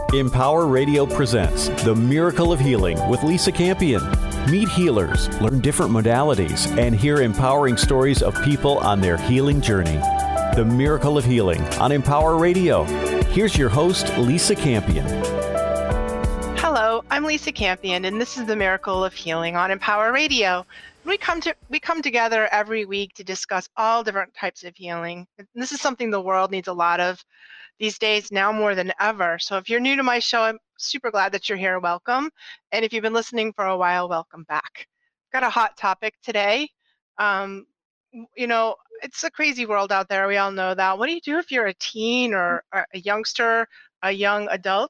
Empower Radio presents The Miracle of Healing with Lisa Campion. Meet healers, learn different modalities, and hear empowering stories of people on their healing journey. The Miracle of Healing on Empower Radio. Here's your host, Lisa Campion. Hello, I'm Lisa Campion, and this is The Miracle of Healing on Empower Radio. We come together every week to discuss all different types of healing. This is something the world needs a lot of these days, now more than ever. So if you're new to my show, I'm super glad that you're here. Welcome. And if you've been listening for a while, welcome back. Got a hot topic today. It's a crazy world out there. We all know that. What do you do if you're a teen or a youngster, a young adult?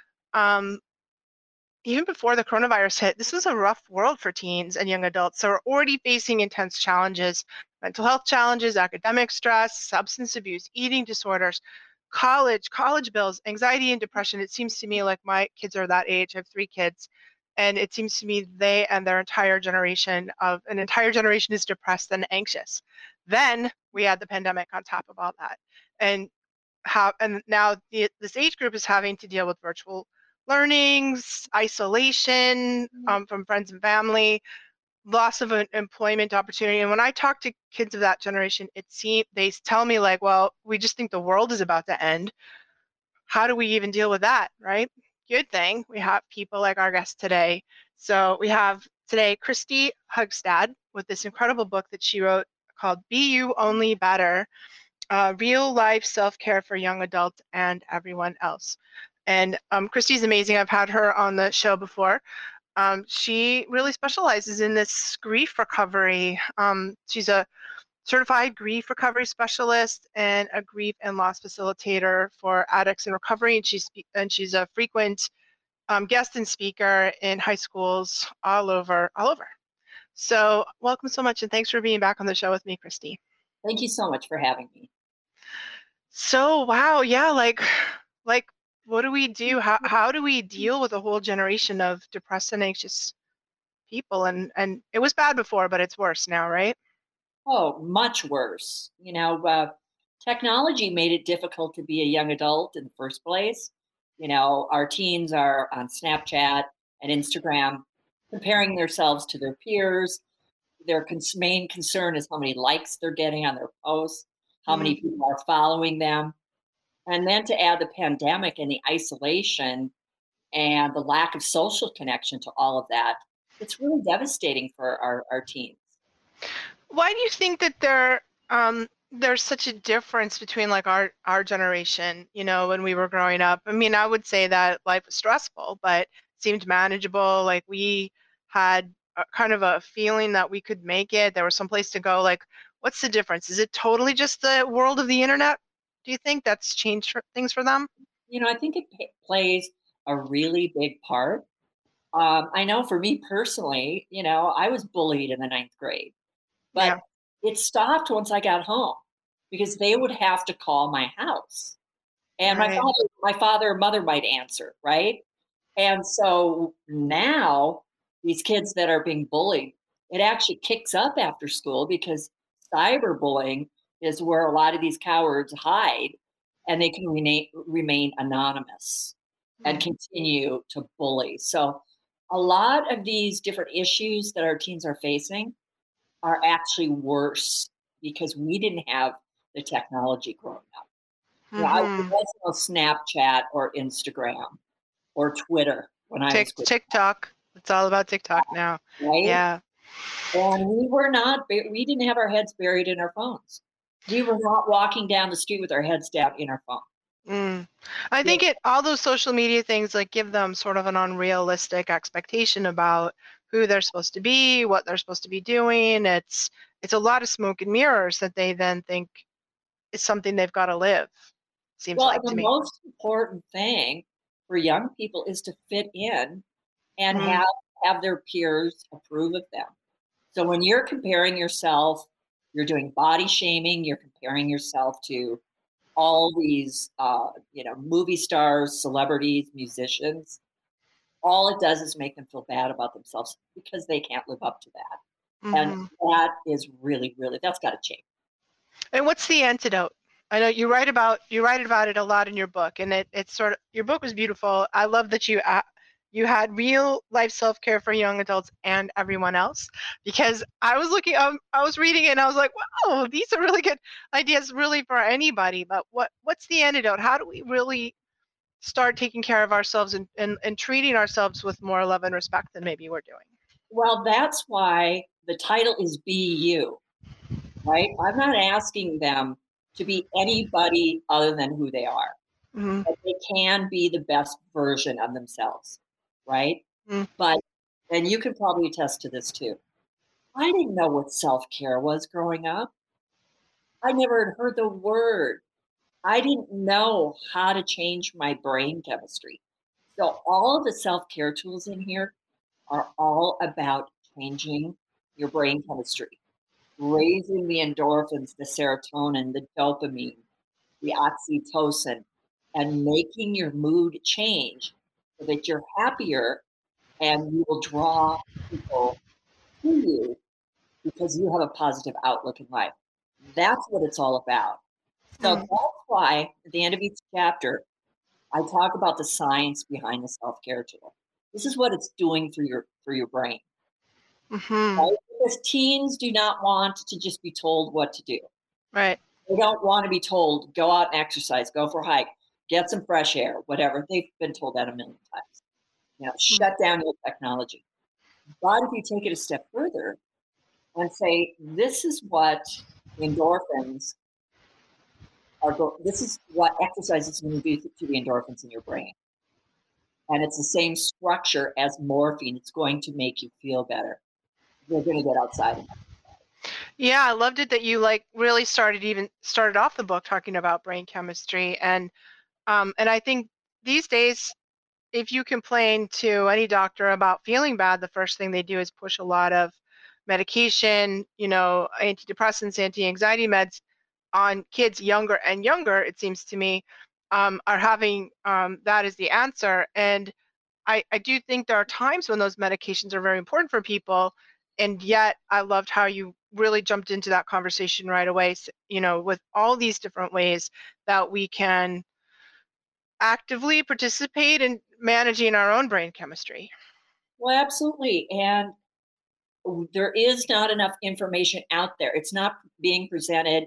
Even before the coronavirus hit, this was a rough world for teens and young adults. So we're already facing intense challenges, mental health challenges, academic stress, substance abuse, eating disorders, college bills, anxiety and depression. It seems to me like my kids are that age. I have 3 kids. And it seems to me they and their entire generation is depressed and anxious. Then we had the pandemic on top of all that. And now this age group is having to deal with virtual learnings, isolation from friends and family, loss of an employment opportunity. And when I talk to kids of that generation, they tell me like, well, we just think the world is about to end. How do we even deal with that, right? Good thing we have people like our guest today. So we have today Christy Hugstad with this incredible book that she wrote called Be You Only Better, Real Life Self-Care for Young Adults and Everyone Else. And Christy's amazing. I've had her on the show before. She really specializes in this grief recovery. She's a certified grief recovery specialist and a grief and loss facilitator for addicts in recovery. And she's a frequent guest and speaker in high schools all over. So welcome so much, and thanks for being back on the show with me, Christy. Thank you so much for having me. So wow, yeah, like what do we do? How do we deal with a whole generation of depressed and anxious people? And it was bad before, but it's worse now, right? Oh, much worse. Technology made it difficult to be a young adult in the first place. Our teens are on Snapchat and Instagram, comparing themselves to their peers. Their main concern is how many likes they're getting on their posts, how many people are following them. And then to add the pandemic and the isolation and the lack of social connection to all of that, it's really devastating for our teens. Why do you think that there's such a difference between like our generation, when we were growing up? I mean, I would say that life was stressful, but seemed manageable. Like we had kind of a feeling that we could make it. There was some place to go. Like, what's the difference? Is it totally just the world of the internet? Do you think that's changed things for them? I think it plays a really big part. I know for me personally, I was bullied in the 9th grade, but it stopped once I got home because they would have to call my house, and my father or mother might answer, right? And so now these kids that are being bullied, it actually kicks up after school because cyberbullying is where a lot of these cowards hide, and they can remain anonymous and continue to bully. So a lot of these different issues that our teens are facing are actually worse because we didn't have the technology growing up. I was no Snapchat or Instagram or Twitter when I was TikTok. It's all about TikTok now. Right? Yeah. And we didn't have our heads buried in our phones. We were not walking down the street with our heads down in our phone. I think all those social media things like give them sort of an unrealistic expectation about who they're supposed to be, what they're supposed to be doing. It's a lot of smoke and mirrors that they then think is something they've got to live. Seems like to me. The most important thing for young people is to fit in and have their peers approve of them. So when you're comparing yourself, you're doing body shaming, you're comparing yourself to all these, movie stars, celebrities, musicians. All it does is make them feel bad about themselves because they can't live up to that. And that is really, really, that's got to change. And what's the antidote? I know you write about it a lot in your book, and it's sort of, your book was beautiful. I love that you had real life self-care for young adults and everyone else, because I was looking, I was reading it and I was like, wow, these are really good ideas really for anybody. But what's the antidote? How do we really start taking care of ourselves and treating ourselves with more love and respect than maybe we're doing? Well, that's why the title is Be You, right? I'm not asking them to be anybody other than who they are. Mm-hmm. But they can be the best version of themselves, right? Mm-hmm. But, and you can probably attest to this too. I didn't know what self-care was growing up. I never had heard the word. I didn't know how to change my brain chemistry. So all of the self-care tools in here are all about changing your brain chemistry, raising the endorphins, the serotonin, the dopamine, the oxytocin, and making your mood change so that you're happier and you will draw people to you because you have a positive outlook in life. That's what it's all about. So that's why at the end of each chapter, I talk about the science behind the self-care tool. This is what it's doing for your brain. Mm-hmm. Right? Because teens do not want to just be told what to do. Right. They don't want to be told, go out and exercise, go for a hike, get some fresh air, whatever. They've been told that a million times. Shut down your technology. But if you take it a step further and say, this is what endorphins this is what exercise is going to do to the endorphins in your brain. And it's the same structure as morphine. It's going to make you feel better. You're going to get outside. Yeah, I loved it that you really started off the book talking about brain chemistry, and I think these days, if you complain to any doctor about feeling bad, the first thing they do is push a lot of medication, antidepressants, anti-anxiety meds on kids younger and younger, it seems to me, are having that as the answer. And I do think there are times when those medications are very important for people. And yet I loved how you really jumped into that conversation right away, with all these different ways that we can actively participate in managing our own brain chemistry. Well, absolutely. And there is not enough information out there. It's not being presented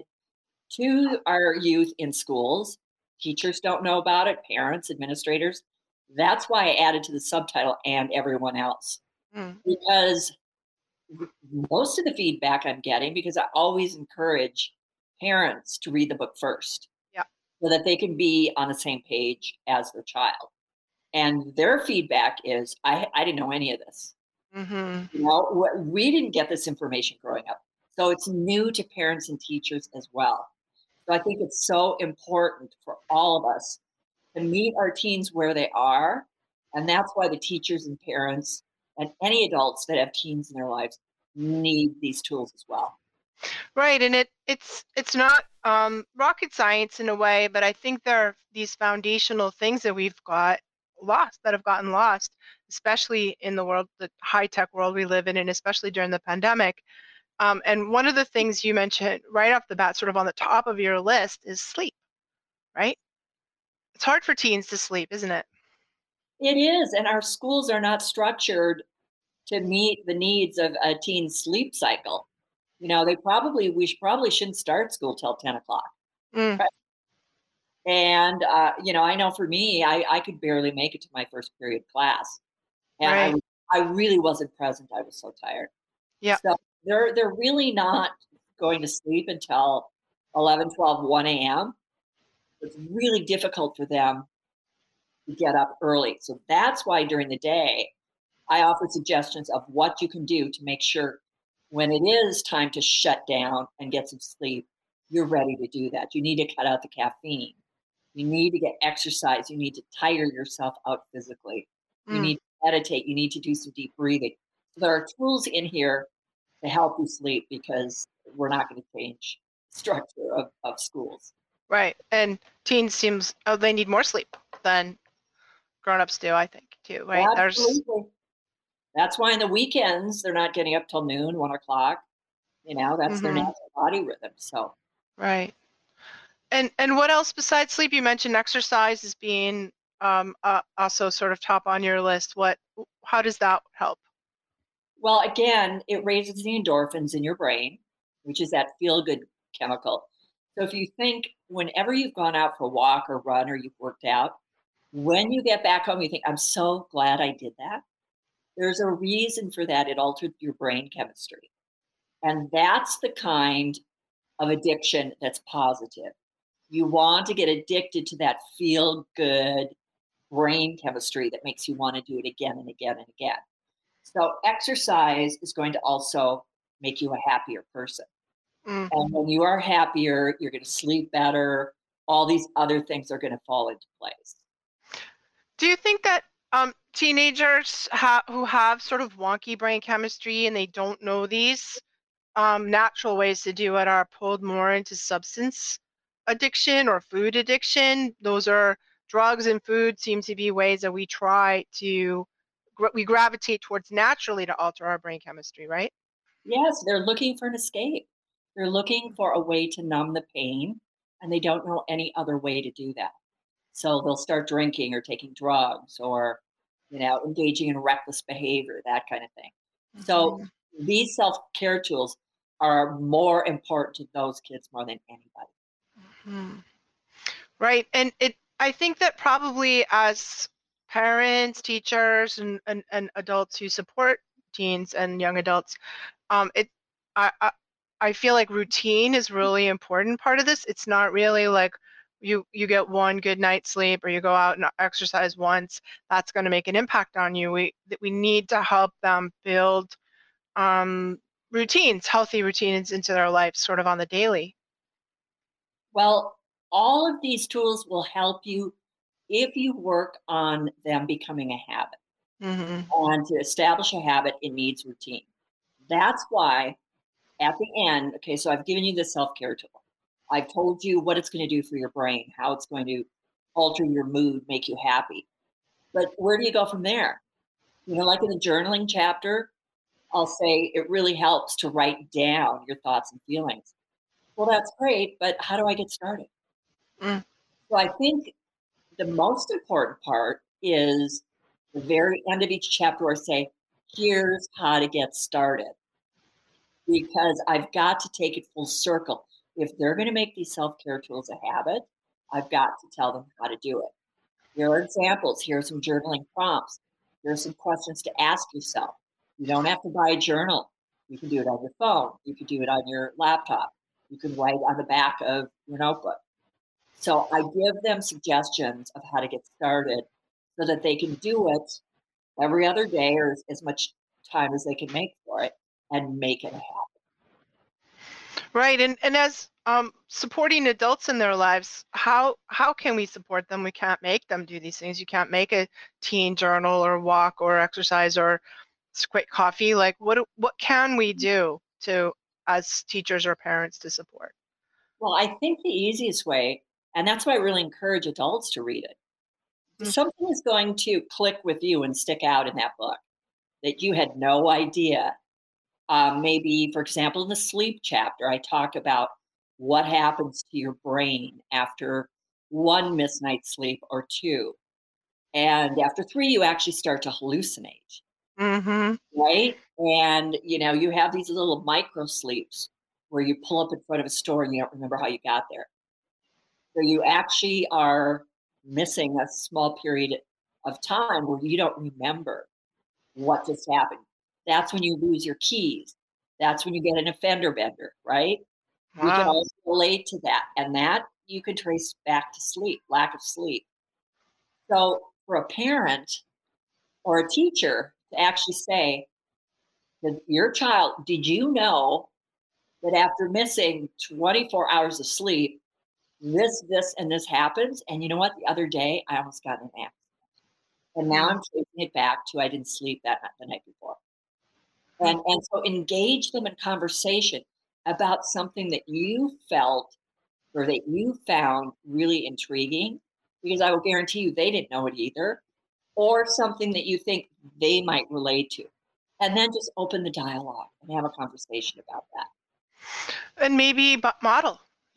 to our youth in schools. Teachers don't know about it, parents, administrators. That's why I added to the subtitle, and everyone else. Because most of the feedback I'm getting, because I always encourage parents to read the book first. Yeah. So that they can be on the same page as their child. And their feedback is, I didn't know any of this. Mm-hmm. We didn't get this information growing up. So it's new to parents and teachers as well. So I think it's so important for all of us to meet our teens where they are. And that's why the teachers and parents and any adults that have teens in their lives need these tools as well. Right. And it's not rocket science in a way, but I think there are these foundational things that have gotten lost, especially in the high-tech world we live in, and especially during the pandemic. And one of the things you mentioned right off the bat, sort of on the top of your list, is sleep, right? It's hard for teens to sleep, isn't it? It is. And our schools are not structured to meet the needs of a teen's sleep cycle. We probably shouldn't start school till 10 o'clock. Right? And, I know for me, I could barely make it to my first period class. And right. I really wasn't present. I was so tired. Yeah. So they're really not going to sleep until 11, 12, 1 a.m. It's really difficult for them to get up early. So that's why during the day, I offer suggestions of what you can do to make sure when it is time to shut down and get some sleep, you're ready to do that. You need to cut out the caffeine. You need to get exercise. You need to tire yourself out physically. You need to meditate. You need to do some deep breathing. So there are tools in here to help you sleep, because we're not going to change the structure of schools. Right. And teens they need more sleep than grown-ups do, I think, too, right? Absolutely. That's why on the weekends, they're not getting up till noon, 1 o'clock. That's their natural body rhythm. So. Right. And what else besides sleep? You mentioned exercise as being also sort of top on your list. How does that help? Well, again, it raises the endorphins in your brain, which is that feel good chemical. So if you think whenever you've gone out for a walk or run or you've worked out, when you get back home, you think, I'm so glad I did that. There's a reason for that. It altered your brain chemistry. And that's the kind of addiction that's positive. You want to get addicted to that feel good brain chemistry that makes you want to do it again and again and again. So exercise is going to also make you a happier person. Mm. And when you are happier, you're going to sleep better. All these other things are going to fall into place. Do you think that teenagers who have sort of wonky brain chemistry and they don't know these natural ways to do it are pulled more into substance addiction or food addiction? Those are drugs and food seem to be ways that we try to we gravitate towards naturally to alter our brain chemistry, right? Yes, they're looking for an escape. They're looking for a way to numb the pain, and they don't know any other way to do that. So they'll start drinking or taking drugs or, engaging in reckless behavior, that kind of thing. So these self-care tools are more important to those kids more than anybody. Mm-hmm. Right. And I think that probably as parents, teachers, and adults who support teens and young adults, it I, I I feel like routine is really important part of this. It's not really like you get one good night's sleep or you go out and exercise once. That's going to make an impact on you. We need to help them build routines, healthy routines into their lives, sort of on the daily. Well, all of these tools will help you if you work on them becoming a habit. Mm-hmm. And to establish a habit, it needs routine. That's why at the end, okay, so I've given you the self-care tool. I've told you what it's going to do for your brain, how it's going to alter your mood, make you happy. But where do you go from there? Like in the journaling chapter, I'll say it really helps to write down your thoughts and feelings. Well, that's great, but how do I get started? Mm. So I think the most important part is the very end of each chapter where I say, here's how to get started. Because I've got to take it full circle. If they're going to make these self-care tools a habit, I've got to tell them how to do it. Here are examples. Here are some journaling prompts. Here are some questions to ask yourself. You don't have to buy a journal. You can do it on your phone. You can do it on your laptop. You can write on the back of your notebook. So I give them suggestions of how to get started so that they can do it every other day or as much time as they can make for it and make it a habit. Right. And as supporting adults in their lives, how can we support them? We can't make them do these things. You can't make a teen journal or walk or exercise or quick coffee. Like what can we do to as teachers or parents to support? Well, I think the easiest way, and that's why I really encourage adults to read it. Mm. Something is going to click with you and stick out in that book that you had no idea. Maybe, for example, in the sleep chapter, I talk about what happens to your brain after one missed night's sleep or two. And after 3, you actually start to hallucinate. Mm-hmm. Right? And, you have these little micro sleeps where you pull up in front of a store and you don't remember how you got there. So you actually are missing a small period of time where you don't remember what just happened. That's when you lose your keys. That's when you get an offender bender, right? Wow. We can also relate to that. And that you can trace back to sleep, lack of sleep. So for a parent or a teacher to actually say to your child, did you know that after missing 24 hours of sleep, this, and this happens? And you know what? The other day, I almost got in an accident. And now I'm tracing it back to I didn't sleep the night before. And so engage them in conversation about something that you felt or that you found really intriguing, because I will guarantee you they didn't know it either, or something that you think they might relate to. And then just open the dialogue and have a conversation about that. And maybe model,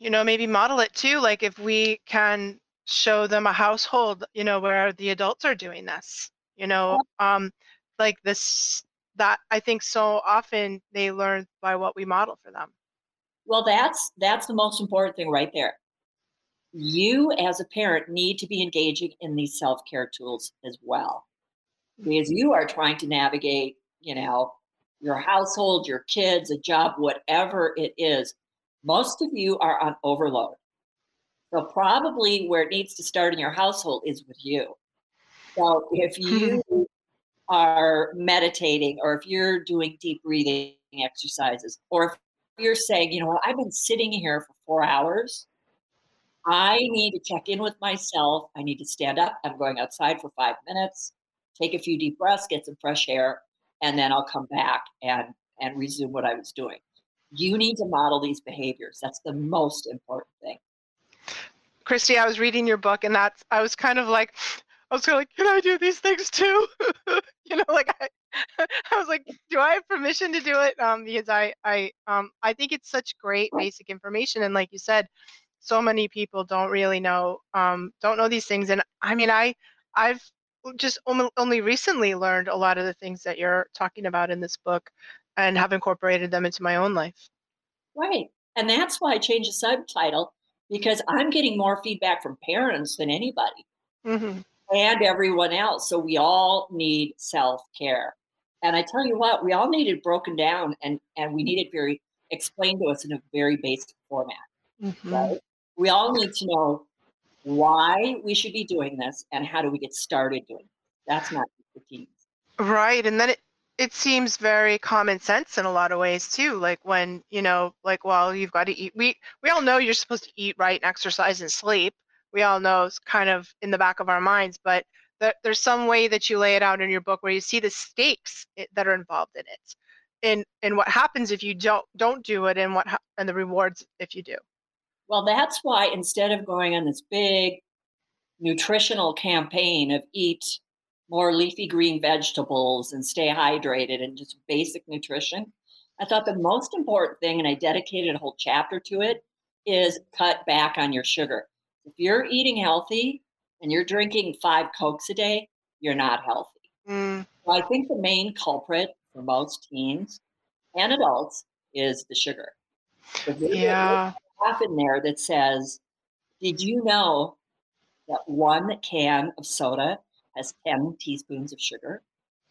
maybe model it too. Like if we can show them a household, where the adults are doing this, like this, that I think so often they learn by what we model for them. Well, that's the most important thing right there. You as a parent need to be engaging in these self-care tools as well, because you are trying to navigate, your household, your kids, a job, whatever it is. Most of you are on overload. So probably where it needs to start in your household is with you. So if you are meditating, or if you're doing deep breathing exercises, or if you're saying, I've been sitting here for 4 hours, I need to check in with myself. I need to stand up. I'm going outside for 5 minutes, take a few deep breaths, get some fresh air, and then I'll come back and resume what I was doing. You need to model these behaviors. That's the most important thing. Christy, I was reading your book, and I was kind of like, can I do these things too? I was like, do I have permission to do it? Because I think it's such great basic information, and like you said, so many people don't really know, don't know these things. And I mean, I've just only recently learned a lot of the things that you're talking about in this book, and have incorporated them into my own life. Right, and that's why I changed the subtitle, because I'm getting more feedback from parents than anybody. And everyone else. So we all need self-care. And I tell you what, we all need it broken down, and we need it explained to us in a very basic format. Right? We all need to know why we should be doing this and how do we get started doing it. That's not the teens. Right. And then it seems very common sense in a lot of ways too. Like when, well, you've got to eat. We all know you're supposed to eat right and exercise and sleep. We all know it's kind of in the back of our minds, but there's some way that you lay it out in your book where you see the stakes that are involved in it, and what happens if you don't do it, and and the rewards if you do. Well, that's why instead of going on this big nutritional campaign of eat more leafy green vegetables and stay hydrated and just basic nutrition, I thought the most important thing, and I dedicated a whole chapter to it, is cut back on your sugar. If you're eating healthy and you're drinking 5 Cokes a day, you're not healthy. So I think the main culprit for most teens and adults is the sugar. Yeah. Stuff in there that says, did you know that 1 can of soda has 10 teaspoons of sugar?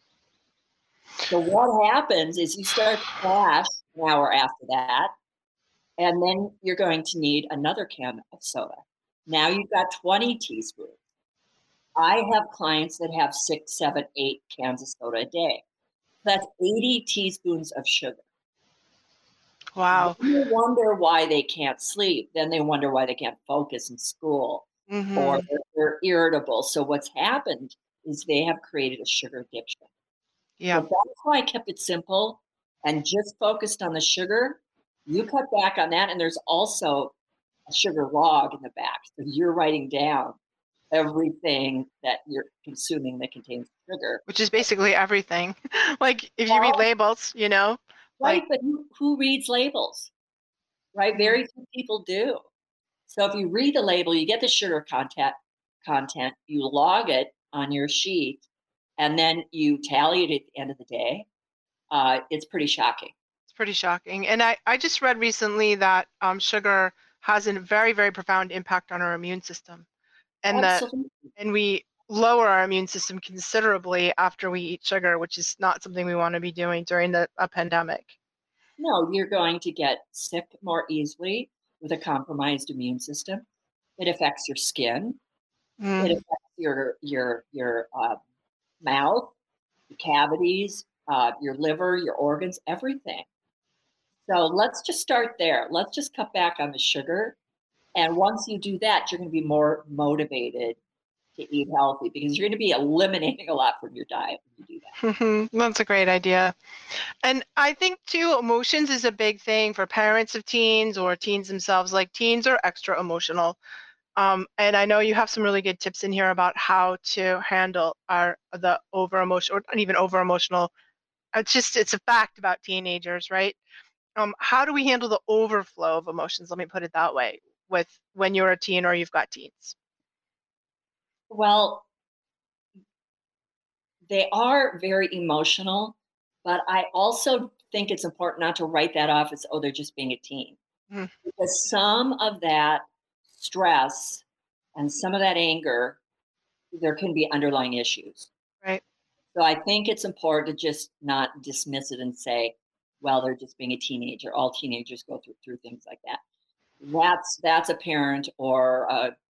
So what happens is you start to crash an hour after that, and then you're going to need another can of soda. Now you've got 20 teaspoons. I have clients that have 6, 7, 8 cans of soda a day. That's 80 teaspoons of sugar. Wow. Then you wonder why they can't sleep. Then they wonder why they can't focus in school, or they're irritable. So what's happened is they have created a sugar addiction. Yeah. So that's why I kept it simple and just focused on the sugar. You cut back on that, and there's also a sugar log in the back. So you're writing down everything that you're consuming that contains sugar. Which is basically everything. Like if you read labels, Right, but who reads labels? Right, very few people do. So if you read the label, you get the sugar content, you log it on your sheet, and then you tally it at the end of the day. It's pretty shocking. It's pretty shocking. And I just read recently that sugar has a very, very profound impact on our immune system. And and we lower our immune system considerably after we eat sugar, which is not something we want to be doing during a pandemic. No, you're going to get sick more easily with a compromised immune system. It affects your skin. It affects your mouth, your cavities, your liver, your organs, everything. So let's just start there. Let's just cut back on the sugar. And once you do that, you're going to be more motivated to eat healthy, because you're going to be eliminating a lot from your diet when you do that. That's a great idea. And I think too, emotions is a big thing for parents of teens or teens themselves. Like teens are extra emotional. And I know you have some really good tips in here about how to handle the over emotional, or not even over emotional. It's a fact about teenagers, right? how do we handle the overflow of emotions? Let me put it that way, with when you're a teen or you've got teens. Well, they are very emotional, but I also think it's important not to write that off as, oh, they're just being a teen. Mm. Because some of that stress and some of that anger, there can be underlying issues. Right. So I think it's important to just not dismiss it and say, well, they're just being a teenager. All teenagers go through things like that. That's a parent or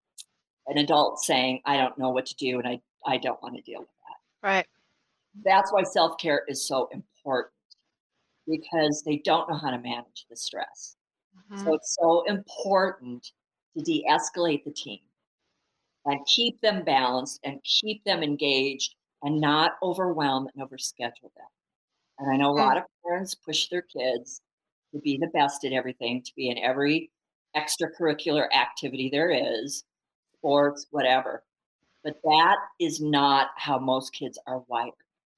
an adult saying, I don't know what to do and I don't want to deal with that. Right. That's why self-care is so important, because they don't know how to manage the stress. Mm-hmm. So it's so important to de-escalate the teen and keep them balanced and keep them engaged and not overwhelm and overschedule them. And I know a lot of parents push their kids to be the best at everything, to be in every extracurricular activity there is, sports, whatever. But that is not how most kids are wired.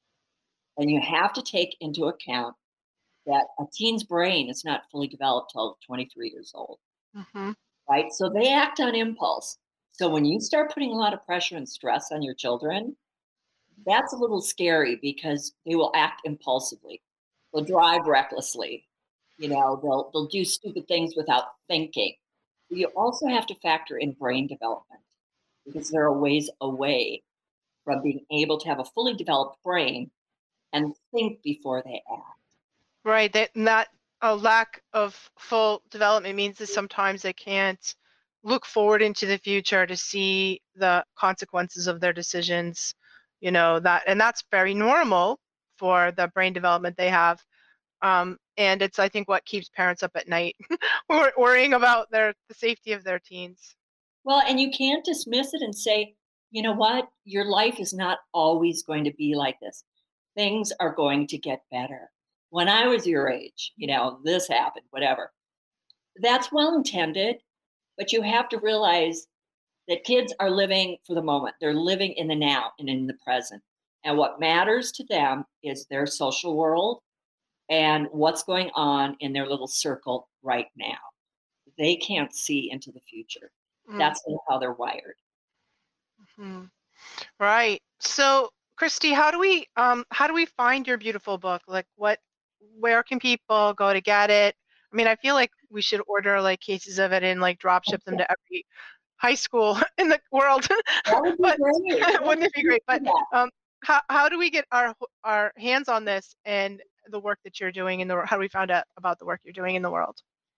And you have to take into account that a teen's brain is not fully developed till 23 years old, right? So they act on impulse. So when you start putting a lot of pressure and stress on your children, that's a little scary, because they will act impulsively. They'll drive recklessly. They'll do stupid things without thinking. You also have to factor in brain development, because they're a ways away from being able to have a fully developed brain and think before they act. Right. That a lack of full development means that sometimes they can't look forward into the future to see the consequences of their decisions. And that's very normal for the brain development they have. And it's, I think, what keeps parents up at night, worrying about the safety of their teens. Well, and you can't dismiss it and say, you know what, your life is not always going to be like this. Things are going to get better. When I was your age, this happened, whatever. That's well intended, but you have to realize that kids are living for the moment. They're living in the now and in the present. And what matters to them is their social world and what's going on in their little circle right now. They can't see into the future. That's how they're wired. Mm-hmm. Right. So, Christy, how do we find your beautiful book? Like, where can people go to get it? I mean, I feel like we should order like cases of it and like drop ship them to every high school in the world. That would be great. Wouldn't it be great? But how do we get our hands on this and the work that you're doing in the world? How do we find out about the work you're doing in the world?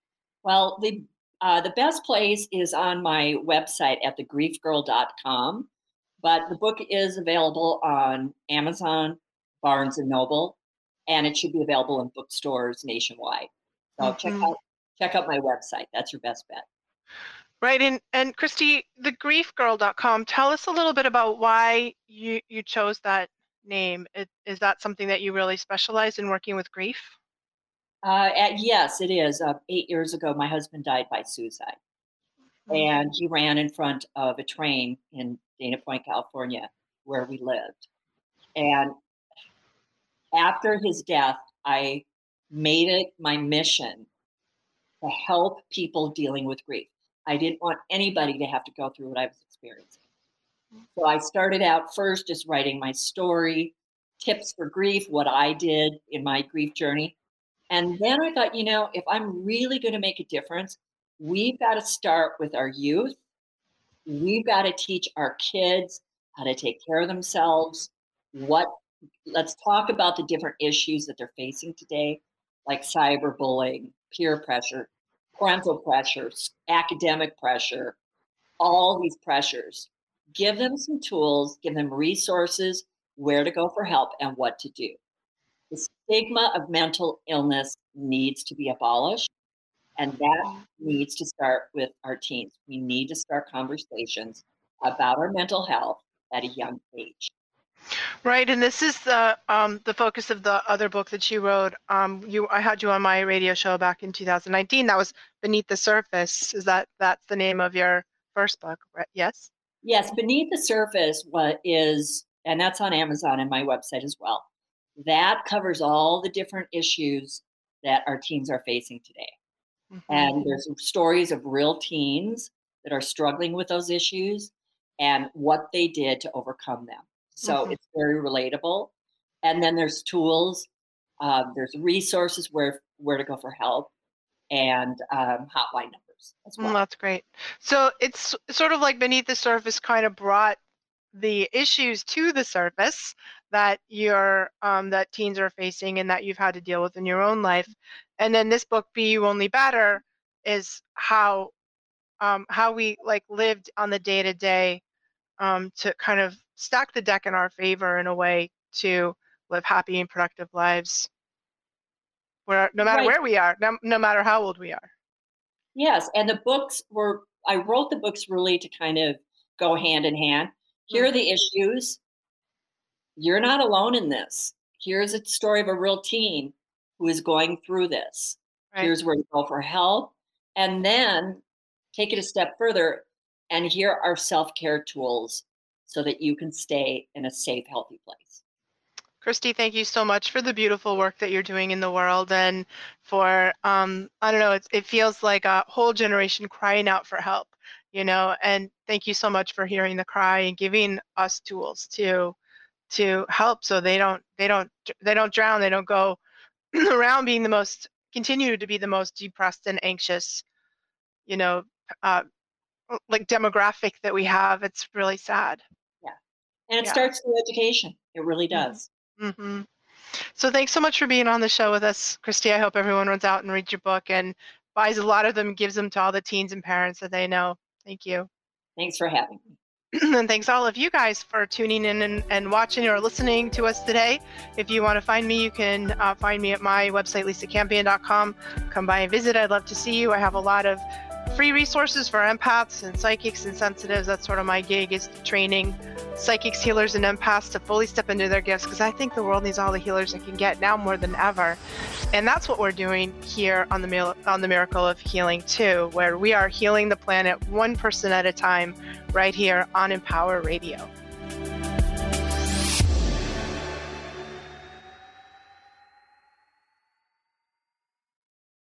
Well, the best place is on my website at thegriefgirl.com. But the book is available on Amazon, Barnes and Noble, and it should be available in bookstores nationwide. So check out my website. That's your best bet. Right. And Christy, thegriefgirl.com, tell us a little bit about why you chose that name. Is that something that you really specialize in, working with grief? Yes, it is. 8 years ago, my husband died by suicide. And he ran in front of a train in Dana Point, California, where we lived. And after his death, I made it my mission to help people dealing with grief. I didn't want anybody to have to go through what I was experiencing. So I started out first just writing my story, tips for grief, what I did in my grief journey. And then I thought, if I'm really going to make a difference, we've got to start with our youth. We've got to teach our kids how to take care of themselves. Let's talk about the different issues that they're facing today, like cyberbullying, peer pressure, parental pressures, academic pressure, all these pressures. Give them some tools, give them resources, where to go for help and what to do. The stigma of mental illness needs to be abolished. And that needs to start with our teens. We need to start conversations about our mental health at a young age. Right, and this is the focus of the other book that you wrote. I had you on my radio show back in 2019. That was Beneath the Surface. That's the name of your first book, right? Yes. Yes, Beneath the Surface and that's on Amazon and my website as well. That covers all the different issues that our teens are facing today. Mm-hmm. And there's stories of real teens that are struggling with those issues and what they did to overcome them. So it's very relatable. And then there's tools, there's resources where to go for help, and hotline numbers as well. That's great. So it's sort of like Beneath the Surface kind of brought the issues to the surface that that teens are facing and that you've had to deal with in your own life. And then this book, Be You Only Better, is how we like lived on the day-to-day to kind of stack the deck in our favor in a way to live happy and productive lives, where no matter where we are, no matter how old we are. Yes, and the books I wrote the books really to kind of go hand in hand. Here are the issues. You're not alone in this. Here's a story of a real teen who is going through this. Right. Here's where to go for help. And then take it a step further. And here are self-care tools so that you can stay in a safe, healthy place. Christy, thank you so much for the beautiful work that you're doing in the world, and for, I don't know, it feels like a whole generation crying out for help, and thank you so much for hearing the cry and giving us tools to help, so they don't drown, they don't go around continue to be the most depressed and anxious, like demographic that we have. It's really sad. Yeah. And it starts with education. It really does. Mm-hmm. So thanks so much for being on the show with us, Christy. I hope everyone runs out and reads your book and buys a lot of them, gives them to all the teens and parents that they know. Thank you. Thanks for having me. And thanks all of you guys for tuning in and watching or listening to us today. If you want to find me, you can find me at my website, lisacampion.com. Come by and visit. I'd love to see you. I have a lot of free resources for empaths and psychics and sensitives. That's sort of my gig, is training psychics, healers, and empaths to fully step into their gifts, because I think the world needs all the healers it can get now more than ever. And that's what we're doing here on the Miracle of Healing too, where we are healing the planet one person at a time right here on Empower Radio.